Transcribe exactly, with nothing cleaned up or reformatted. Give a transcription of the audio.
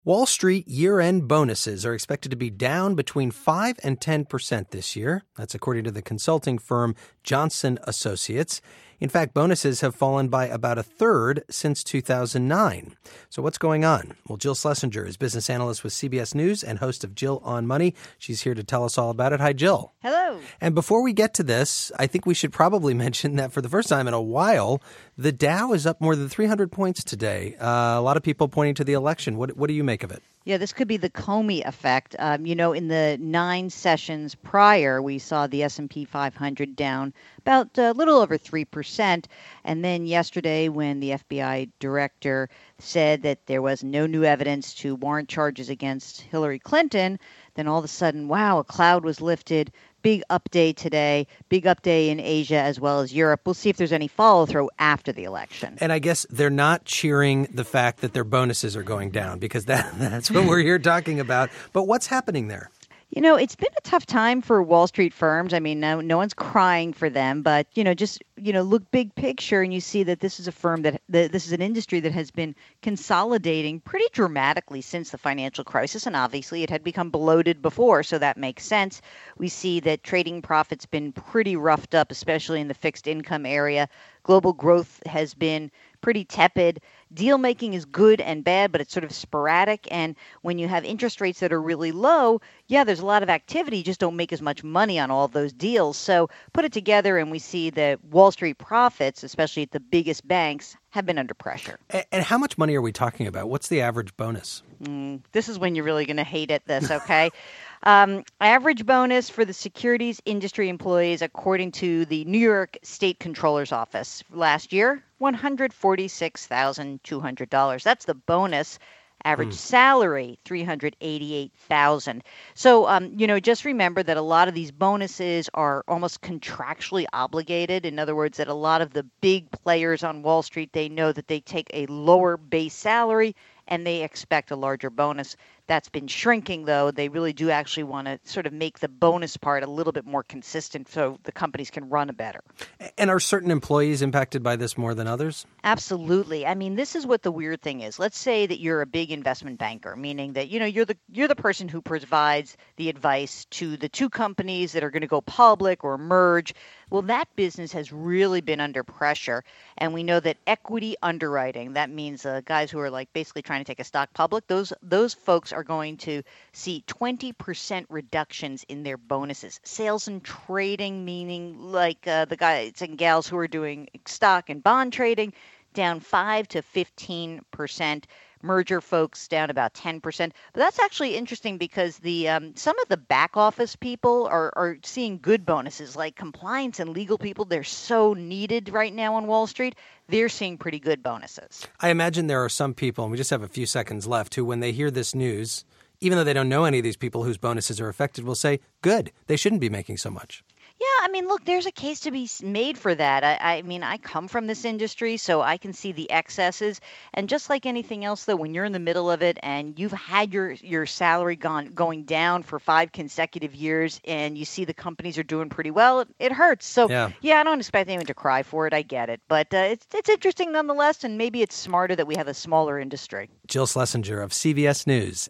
Wall Street year-end bonuses are expected to be down between five and ten percent this year. That's according to the consulting firm Johnson Associates. In fact, bonuses have fallen by about a third since two thousand nine. So what's going on? Well, Jill Schlesinger is business analyst with C B S News and host of Jill on Money. She's here to tell us all about it. Hi, Jill. Hello. And before we get to this, I think we should probably mention that for the first time in a while, the Dow is up more than three hundred points today. Uh, a lot of people pointing to the election. What, what do you make of it? Yeah, this could be the Comey effect. Um, you know, in the nine sessions prior, we saw the S and P five hundred down about a little over three percent. And then yesterday, when the F B I director said that there was no new evidence to warrant charges against Hillary Clinton, then all of a sudden, wow, a cloud was lifted. Big up day today, big up day in Asia as well as Europe. We'll see if there's any follow-through after the election. And I guess they're not cheering the fact that their bonuses are going down because that, that's what we're here talking about. But what's happening there? You know, it's been a tough time for Wall Street firms. I mean, no, no one's crying for them, but, you know, just, you know, look big picture and you see that this is a firm that, that this is an industry that has been consolidating pretty dramatically since the financial crisis. And obviously it had become bloated before, so that makes sense. We see that trading profits been pretty roughed up, especially in the fixed income area. Global growth has been pretty tepid. Deal making is good and bad, but it's sort of sporadic. And when you have interest rates that are really low, yeah, there's a lot of activity. You just don't make as much money on all of those deals. So put it together and we see that Wall Street profits, especially at the biggest banks, have been under pressure. And how much money are we talking about? What's the average bonus? Mm, this is when you're really going to hate it, this, okay? Um, average bonus for the securities industry employees, according to the New York State Comptroller's Office last year, one hundred forty-six thousand two hundred dollars. That's the bonus. Average mm. salary, three hundred eighty-eight thousand dollars. So, um, you know, just remember that a lot of these bonuses are almost contractually obligated. In other words, that a lot of the big players on Wall Street, they know that they take a lower base salary and they expect a larger bonus. That's been shrinking, though. They really do actually want to sort of make the bonus part a little bit more consistent so the companies can run better. And are certain employees impacted by this more than others? Absolutely. I mean, this is what the weird thing is. Let's say that you're a big investment banker, meaning that, you know, you're the you're the person who provides the advice to the two companies that are going to go public or merge. Well, that business has really been under pressure. And we know that equity underwriting, that means uh, guys who are like basically trying to take a stock public, those those folks are going to see twenty percent reductions in their bonuses. Sales and trading, meaning like uh, the guys and gals who are doing stock and bond trading, down five to fifteen percent. Merger folks down about ten percent. But that's actually interesting because the um, some of the back office people are, are seeing good bonuses, like compliance and legal people. They're so needed right now on Wall Street. They're seeing pretty good bonuses. I imagine there are some people, and we just have a few seconds left, who when they hear this news, even though they don't know any of these people whose bonuses are affected, will say, good, they shouldn't be making so much. Yeah, I mean, look, there's a case to be made for that. I, I mean, I come from this industry, so I can see the excesses. And just like anything else, though, when you're in the middle of it and you've had your, your salary gone going down for five consecutive years and you see the companies are doing pretty well, it, it hurts. So, yeah. yeah, I don't expect anyone to cry for it. I get it. But uh, it's, it's interesting nonetheless, and maybe it's smarter that we have a smaller industry. Jill Schlesinger of C B S News.